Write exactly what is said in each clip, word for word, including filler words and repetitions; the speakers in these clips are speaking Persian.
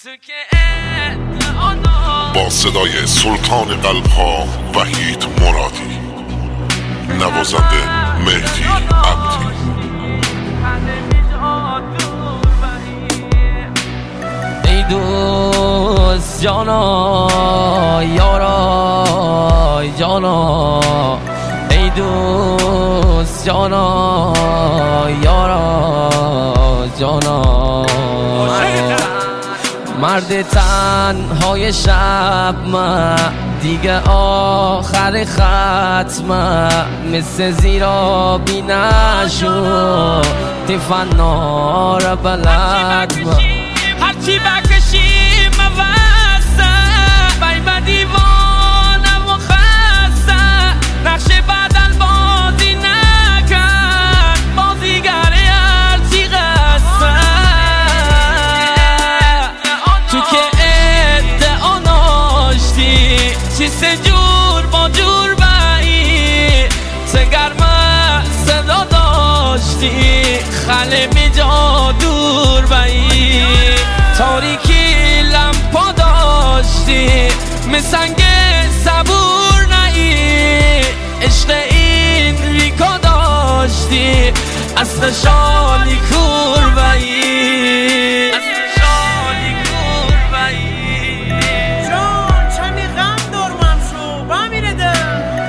با صدای سلطان قلب‌ها وحید مرادی، نوازنده مهدی عبدی. ای دوست جانا یارا جانا، ای دوست جانا یارا جانا، مرد تنهای شب من دیگه آخر ختم، مثل زیرا بی نشو تفنا را بلد هرچی بکشیم وسته بای من دیوانم و خسته، نقش بدل بازی نکن، بازیگره هرچی قصه، تو که ادعا ناشتی چی سه جور با جور بایی، سه گرمه صدا داشتی خله می جا دور بایی، تاریکی لمپا داشتی مسنگ صبور نئی، عشق این ریکا داشتی اصل شالی کور بایی، اصل شالی کور بایی. جان چمی غم دارمم شو بمیره ده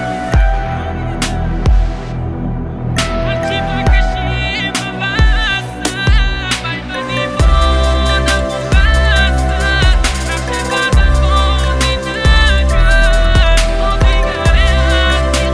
هرچی بکشیم بسته بای من دیوانم و خسته، نقش بدل بازی نکن، بازیگره هرچی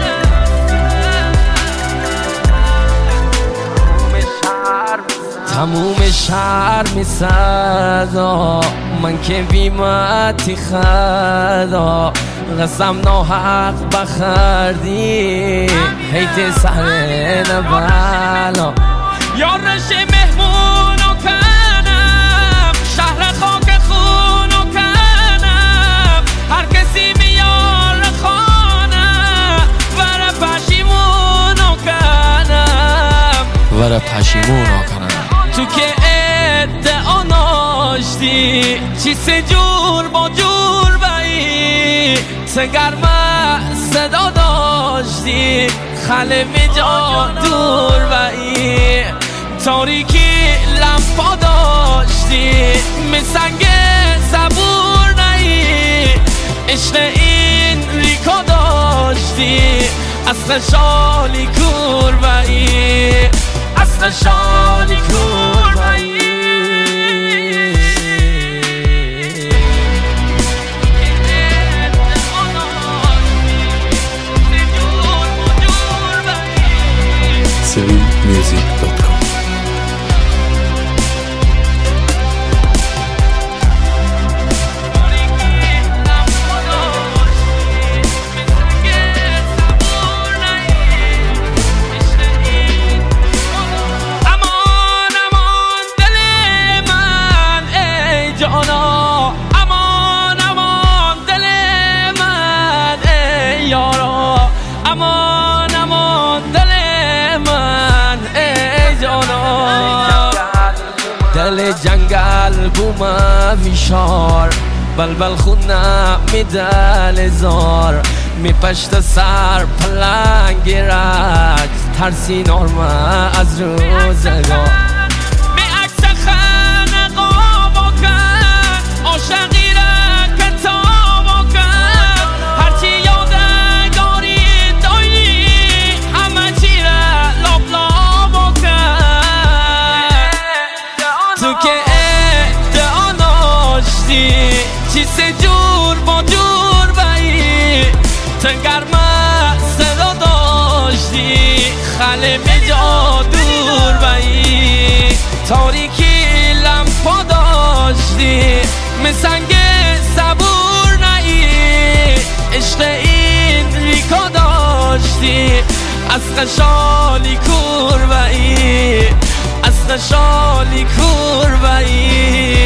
قصه. تموم شهر می صدا، من که بیمتی خدا، قسم ناحق بخردی حیط سر نبالا، یارش مهمونو کنم شهر خاک خونو کنم، هر کسی میار خانم ور پشیمونو کنم، ور پشیمونو کنم. تو که ادعا ناشتی چی سه جور با جور بایی، سه گرمه صدا داشتی خله می جا دور بایی، تاریکی لمپا داشتی مسنگ صبور نئی، عشق این ریکا داشتی اصل شالی کور بایی، اصل شالی کور بایی. سوی میوزیک دات کام. دل جنگل بوم ویشار، بلبل خونم میدل زار، می پشت سر پلنگ رک ترسی نارمه از روزگار، می عکس خانقا بکن عاشقی را کتاب بکن، هرچی یادگاری داری همه چی را لاب لاب بکن، تو که ادعا ناشتی چی سه جور با جور بایی، تنگرمه صدا داشتی خله می جا دور بایی، تاریکی لمپا داشتی مسنگ صبور نئی، عشق این ریکا داشتی اصل شالی کور بایی، اصل شالی کور بایی.